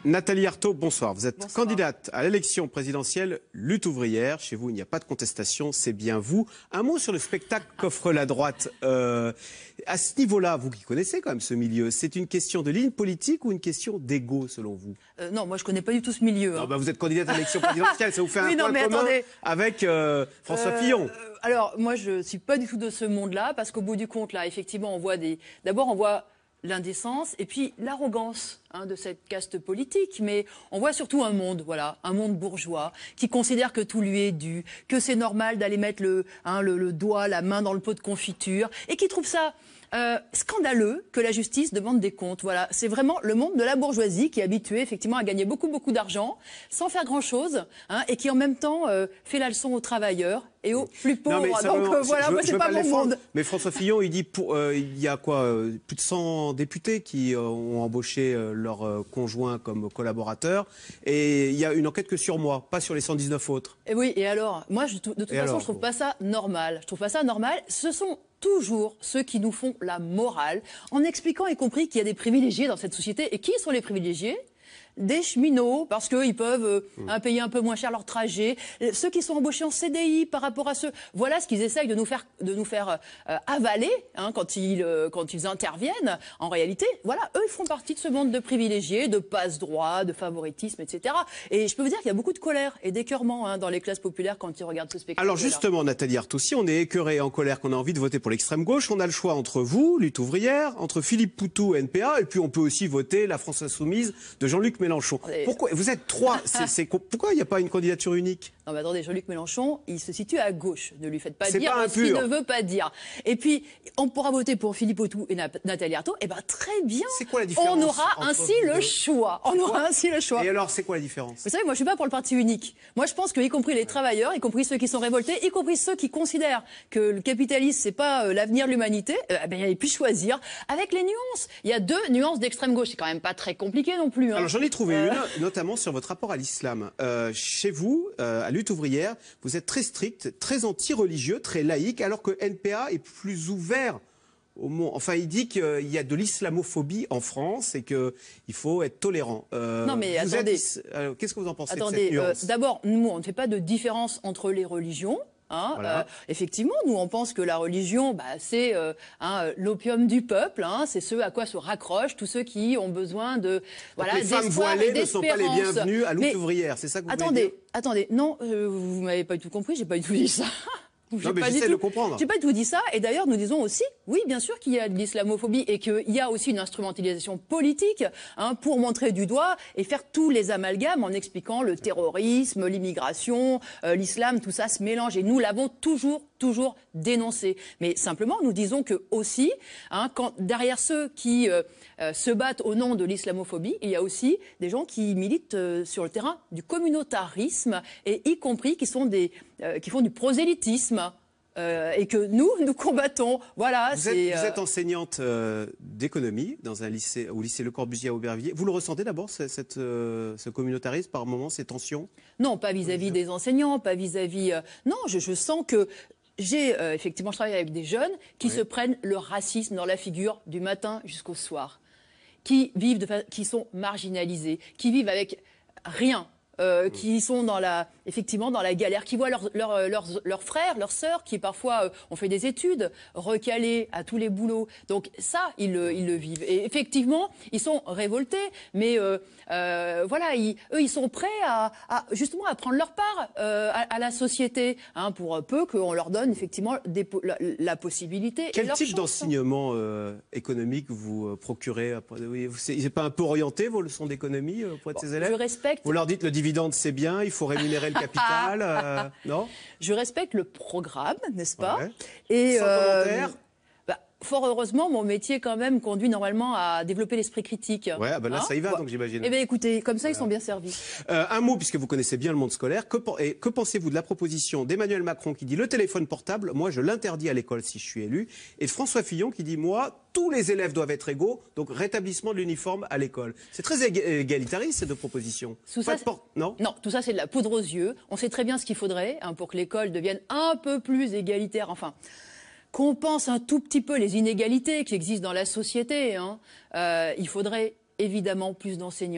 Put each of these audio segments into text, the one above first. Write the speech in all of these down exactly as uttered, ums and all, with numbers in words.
Nathalie Arthaud, bonsoir. Vous êtes bonsoir. Candidate à l'élection présidentielle Lutte ouvrière. Chez vous, il n'y a pas de contestation, c'est bien vous. Un mot sur le spectacle qu'offre la droite. Euh, à ce niveau-là, vous qui connaissez quand même ce milieu, c'est une question de ligne politique ou une question d'ego, selon vous? euh, Non, moi je ne connais pas du tout ce milieu. Hein. Non, bah, vous êtes candidate à l'élection présidentielle, ça vous fait oui, un non, point commun attendez. avec euh, François euh, Fillon. euh, Alors, moi je ne suis pas du tout de ce monde-là, parce qu'au bout du compte, là, effectivement, on voit des... D'abord, on voit l'indécence et puis l'arrogance hein, de cette caste politique. Mais on voit surtout un monde, voilà, un monde bourgeois qui considère que tout lui est dû, que c'est normal d'aller mettre le, hein, le, le doigt, la main dans le pot de confiture et qui trouve ça euh, scandaleux que la justice demande des comptes. Voilà, c'est vraiment le monde de la bourgeoisie qui est habitué effectivement à gagner beaucoup beaucoup d'argent sans faire grand-chose hein, et qui en même temps euh, fait la leçon aux travailleurs et aux plus pauvres. Non, Donc euh, voilà, moi c'est pas, pas mon monde. Mais François Fillon, il dit pour, euh, il y a quoi, euh, plus de cent députés qui euh, ont embauché euh, leurs euh, conjoints comme collaborateurs, et il y a une enquête que sur moi, pas sur les cent dix-neuf autres. Et oui, et alors, moi je, de toute et façon, alors, je trouve bon. pas ça normal. Je trouve pas ça normal. Ce sont toujours ceux qui nous font la morale, en expliquant y compris qu'il y a des privilégiés dans cette société. Et qui sont les privilégiés ? Des cheminots, parce qu'ils peuvent euh, mmh. hein, payer un peu moins cher leur trajet. Ceux qui sont embauchés en C D I par rapport à ceux... Voilà ce qu'ils essayent de nous faire, de nous faire euh, avaler hein, quand, ils, euh, quand ils interviennent. En réalité, voilà, eux, ils font partie de ce monde de privilégiés, de passe-droit, de favoritisme, et cetera. Et je peux vous dire qu'il y a beaucoup de colère et d'écœurement hein, dans les classes populaires quand ils regardent ce spectacle. Alors justement, Nathalie Arthaud, si on est écœuré et en colère, qu'on a envie de voter pour l'extrême gauche, on a le choix entre vous, Lutte ouvrière, entre Philippe Poutou, N P A, et puis on peut aussi voter la France insoumise de Jean-Luc Mélenchon. Pourquoi vous êtes trois c'est, c'est, Pourquoi il n'y a pas une candidature unique? Non mais attendez, Jean-Luc Mélenchon, il se situe à gauche. Ne lui faites pas c'est dire pas ce qu'il ne veut pas dire. Et puis, on pourra voter pour Philippe Poutou et Nathalie Arthaud. Eh ben très bien. C'est quoi la différence? On aura ainsi le choix. On aura ainsi le choix. Et alors, c'est quoi la différence? Vous savez, moi, je suis pas pour le parti unique. Moi, je pense que, y compris les travailleurs, y compris ceux qui sont révoltés, y compris ceux qui considèrent que le capitalisme c'est pas euh, l'avenir de l'humanité, euh, ben ils puissent choisir avec les nuances. Il y a deux nuances d'extrême gauche. C'est quand même pas très compliqué non plus. Hein. Alors j'en ai trouvé euh... une, notamment sur votre rapport à l'islam. Euh, chez vous, euh, à Lutte ouvrière, vous êtes très strict, très anti-religieux, très laïque, alors que N P A est plus ouvert au monde. Enfin, il dit qu'il y a de l'islamophobie en France et qu'il faut être tolérant. Euh, non, mais vous attendez. Êtes... Alors, qu'est-ce que vous en pensez attendez, de cette nuance? euh, D'abord, nous, on ne fait pas de différence entre les religions. Hein, voilà. euh, effectivement, nous on pense que la religion, bah, c'est euh, hein, l'opium du peuple, hein, c'est ce à quoi se raccrochent tous ceux qui ont besoin de voilà, les femmes voilées ne sont pas les bienvenues à Lutte ouvrière, c'est ça que vous attendez, voulez dire? Attendez, non, euh, vous m'avez pas du tout compris, j'ai pas du tout dit ça. Non, mais j'essaie de comprendre. J'ai pas tout dit ça. Et d'ailleurs, nous disons aussi, oui, bien sûr qu'il y a de l'islamophobie et qu'il y a aussi une instrumentalisation politique hein, pour montrer du doigt et faire tous les amalgames en expliquant le terrorisme, l'immigration, euh, l'islam, tout ça se mélange. Et nous l'avons toujours, toujours dénoncé. Mais simplement, nous disons que aussi, hein, quand, derrière ceux qui euh, euh, se battent au nom de l'islamophobie, il y a aussi des gens qui militent euh, sur le terrain du communautarisme et y compris qui sont des euh, qui font du prosélytisme. Euh, et que nous, nous combattons. Voilà. Vous, êtes, euh... vous êtes enseignante euh, d'économie dans un lycée, au lycée Le Corbusier à Aubervilliers. Vous le ressentez d'abord, cette, cette, euh, ce communautarisme, par moments, ces tensions? Non, pas vis-à-vis des enseignants, pas vis-à-vis... Euh... Non, je, je sens que... J'ai euh, effectivement, je travaille avec des jeunes qui oui. se prennent le racisme dans la figure du matin jusqu'au soir, qui vivent, de, qui sont marginalisés, qui vivent avec rien. Euh, qui sont dans la, effectivement dans la galère, qui voient leurs leur, leur, leur frères, leurs sœurs, qui parfois euh, ont fait des études, recalés à tous les boulots. Donc ça, ils le, ils le vivent. Et effectivement, ils sont révoltés, mais euh, euh, voilà, ils, eux, ils sont prêts à, à justement à prendre leur part euh, à, à la société, hein, pour peu qu'on leur donne effectivement des, la, la possibilité. Quel et type d'enseignement euh, économique vous euh, procurez? Oui, c'est pas un peu orienté vos leçons d'économie euh, pour être bon, ces élèves? Je respecte. Vous leur dites le dividende, c'est bien, il faut rémunérer le capital, euh, non? Je respecte le programme, n'est-ce pas? Ouais. Et sans euh, commentaire. Bah, fort heureusement, mon métier quand même conduit normalement à développer l'esprit critique. Ouais, bah là hein ça y va, ouais. donc j'imagine. Eh bien écoutez, comme ça voilà. Ils sont bien servis. Euh, un mot, puisque vous connaissez bien le monde scolaire, que, et, que pensez-vous de la proposition d'Emmanuel Macron qui dit le téléphone portable, moi je l'interdis à l'école si je suis élu, et de François Fillon qui dit moi tous les élèves doivent être égaux, donc rétablissement de l'uniforme à l'école. C'est très égalitariste ces deux propositions. Tout ça, por... non, non, tout ça c'est de la poudre aux yeux. On sait très bien ce qu'il faudrait hein, pour que l'école devienne un peu plus égalitaire. Enfin, qu'on pense un tout petit peu les inégalités qui existent dans la société. Hein. Euh, il faudrait évidemment plus d'enseignants,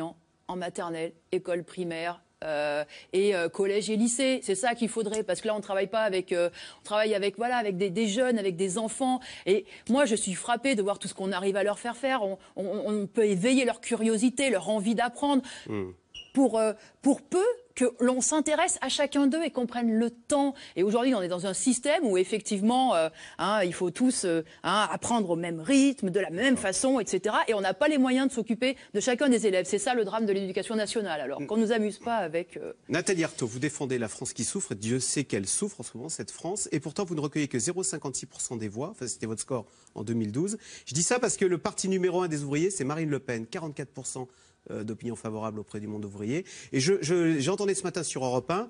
en maternelle, école primaire, Euh, et euh, collège et lycée, c'est ça qu'il faudrait, parce que là on travaille pas avec, euh, on travaille avec voilà avec des, des jeunes, avec des enfants. Et moi je suis frappée de voir tout ce qu'on arrive à leur faire faire. On, on, on peut éveiller leur curiosité, leur envie d'apprendre, mmh. pour euh, pour peu que l'on s'intéresse à chacun d'eux et qu'on prenne le temps. Et aujourd'hui, on est dans un système où effectivement, euh, hein, il faut tous euh, hein, apprendre au même rythme, de la même façon, et cetera. Et on n'a pas les moyens de s'occuper de chacun des élèves. C'est ça le drame de l'éducation nationale. Alors qu'on ne nous amuse pas avec... Euh... Nathalie Arthaud, vous défendez la France qui souffre. Dieu sait qu'elle souffre en ce moment, cette France. Et pourtant, vous ne recueillez que zéro virgule cinquante-six pour cent des voix. Enfin, c'était votre score en deux mille douze. Je dis ça parce que le parti numéro un des ouvriers, c'est Marine Le Pen, quarante-quatre pour cent d'opinion favorable auprès du monde ouvrier. Et je, je, j'entendais ce matin sur Europe un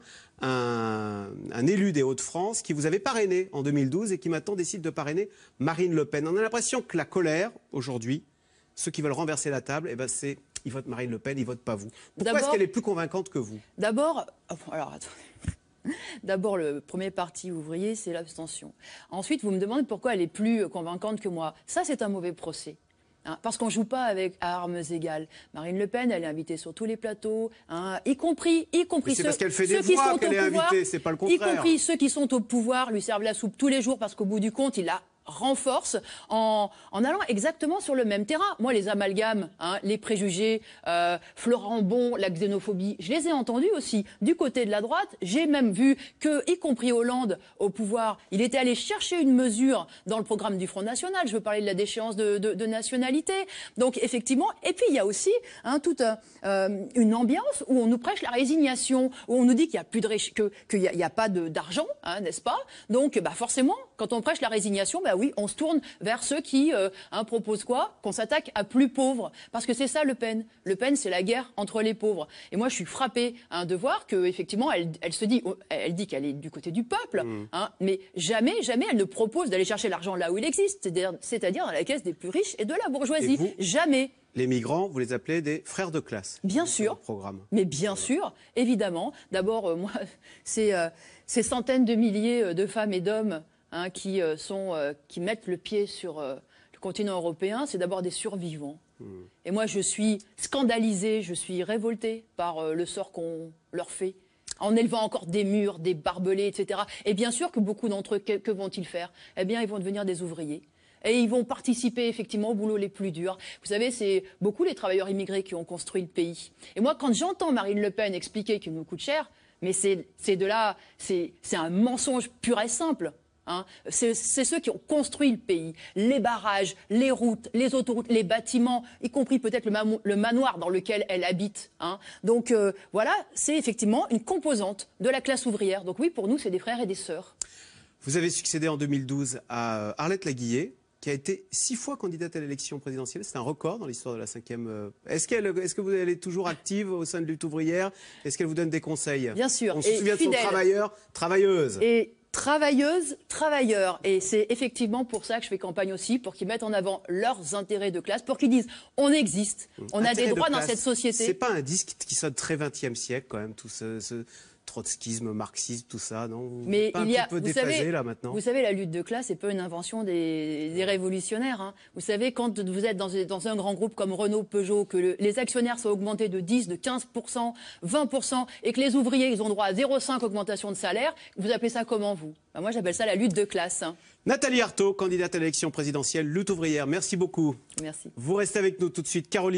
un, un élu des Hauts-de-France qui vous avait parrainé en deux mille douze et qui maintenant décide de parrainer Marine Le Pen. On a l'impression que la colère, aujourd'hui, ceux qui veulent renverser la table, eh ben c'est, ils votent Marine Le Pen, ils votent pas vous. Pourquoi est-ce qu'elle est plus convaincante que vous? D'abord, alors attendez. D'abord, le premier parti ouvrier, c'est l'abstention. Ensuite, vous me demandez pourquoi elle est plus convaincante que moi. Ça, c'est un mauvais procès. Hein, parce qu'on ne joue pas avec à armes égales. Marine Le Pen, elle est invitée sur tous les plateaux, hein, y compris, y compris c'est ceux, parce qu'elle fait des ceux qui voix sont qu'elle au est pouvoir, invitée, c'est pas le contraire. Y compris ceux qui sont au pouvoir lui servent la soupe tous les jours parce qu'au bout du compte, il a renforce en, en allant exactement sur le même terrain. Moi, les amalgames, hein, les préjugés, euh, Florent Bon, la xénophobie, je les ai entendus aussi du côté de la droite. J'ai même vu que, y compris Hollande au pouvoir, il était allé chercher une mesure dans le programme du Front National. Je veux parler de la déchéance de, de, de nationalité. Donc, effectivement, et puis il y a aussi hein, toute euh, une ambiance où on nous prêche la résignation, où on nous dit qu'il n'y a plus de que qu'il n'y a, a pas d'argent, hein, n'est-ce pas? Donc, bah forcément, quand on prêche la résignation, bah oui, on se tourne vers ceux qui euh, hein, proposent quoi? Qu'on s'attaque à plus pauvres. Parce que c'est ça, Le Pen. Le Pen, c'est la guerre entre les pauvres. Et moi, je suis frappée hein, de voir qu'effectivement, elle, elle se dit, elle dit qu'elle est du côté du peuple, mmh. hein, mais jamais, jamais elle ne propose d'aller chercher l'argent là où il existe, c'est-à-dire, c'est-à-dire dans la caisse des plus riches et de la bourgeoisie. Vous, jamais. Les migrants, vous les appelez des frères de classe. Bien sûr. Programme. Mais bien sûr, évidemment. D'abord, euh, moi, c'est euh, ces centaines de milliers de femmes et d'hommes Hein, qui, euh, sont, euh, qui mettent le pied sur euh, le continent européen, c'est d'abord des survivants. Mmh. Et moi, je suis scandalisée, je suis révoltée par euh, le sort qu'on leur fait, en élevant encore des murs, des barbelés, et cetera. Et bien sûr que beaucoup d'entre eux, que, que vont-ils faire? Eh bien, ils vont devenir des ouvriers. Et ils vont participer effectivement aux boulots les plus durs. Vous savez, c'est beaucoup les travailleurs immigrés qui ont construit le pays. Et moi, quand j'entends Marine Le Pen expliquer qu'il nous coûte cher, mais c'est de là, c'est un mensonge pur et simple. Hein, c'est ceux qui ont construit le pays, les barrages, les routes, les autoroutes, les bâtiments, y compris peut-être le, le manoir dans lequel elle habite. Hein. Donc euh, voilà, c'est effectivement une composante de la classe ouvrière. Donc oui, pour nous, c'est des frères et des sœurs. Vous avez succédé en deux mille douze à Arlette Laguillet, qui a été six fois candidate à l'élection présidentielle. C'est un record dans l'histoire de la cinquième. Est-ce qu'elle, est-ce que vous allez toujours active au sein de Lutte ouvrière? Est-ce qu'elle vous donne des conseils? Bien sûr. On se souvient de son travailleur, travailleuse. Et travailleuses, travailleurs. Et c'est effectivement pour ça que je fais campagne aussi, pour qu'ils mettent en avant leurs intérêts de classe, pour qu'ils disent on existe, on a des droits dans cette société. C'est pas un disque qui sonne très vingtième siècle quand même, tout ce, ce trotskisme, marxisme, tout ça, non? Mais pas il y a, un peu vous déphasé, savez, là maintenant. Vous savez, la lutte de classe, c'est pas une invention des, des révolutionnaires. Hein. Vous savez, quand vous êtes dans, dans un grand groupe comme Renault, Peugeot, que le, les actionnaires sont augmentés de dix, de quinze pour cent, vingt pour cent, et que les ouvriers, ils ont droit à zéro virgule cinq augmentation de salaire, vous appelez ça comment, vous? Ben moi, j'appelle ça la lutte de classe. Hein. Nathalie Arthaud, candidate à l'élection présidentielle, Lutte ouvrière. Merci beaucoup. Merci. Vous restez avec nous tout de suite. Caroline